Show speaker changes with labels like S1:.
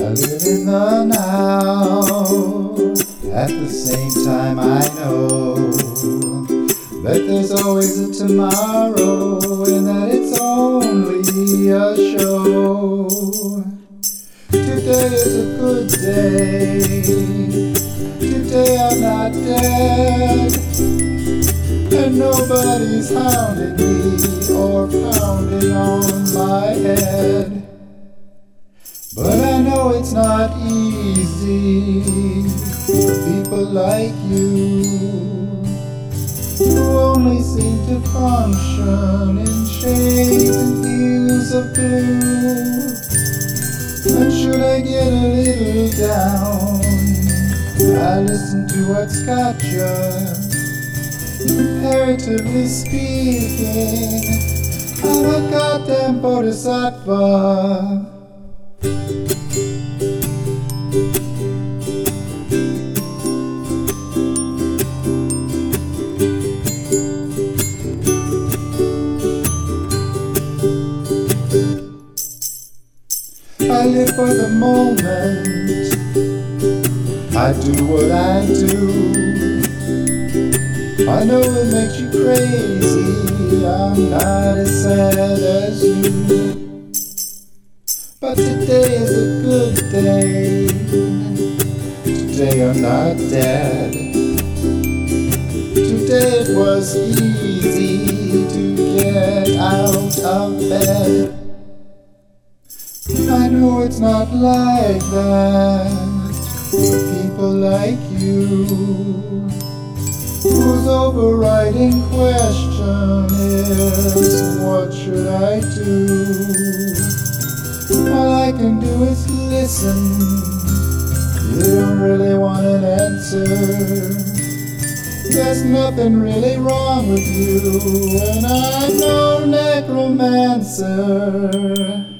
S1: I live in the now. At the same time I know that there's always a tomorrow, and that it's only a show. Today is a good day. Today I'm not dead, and nobody's hounding me or pounding on my head. But I know it's not easy for people like you, who only seem to function in shades and hues of blue. And should I get a little down, I listen to what's got you. Comparatively speaking, I'm a goddamn bodhisattva. I live for the moment, I do what I do. I know it makes you crazy, I'm not as sad as you. But today is a good day, today I'm not dead. Today it was easy to get out of bed. I know it's not like that for people like you, whose overriding question is, what should I do? All I can do is listen. You don't really want an answer. There's nothing really wrong with you, and I'm no necromancer.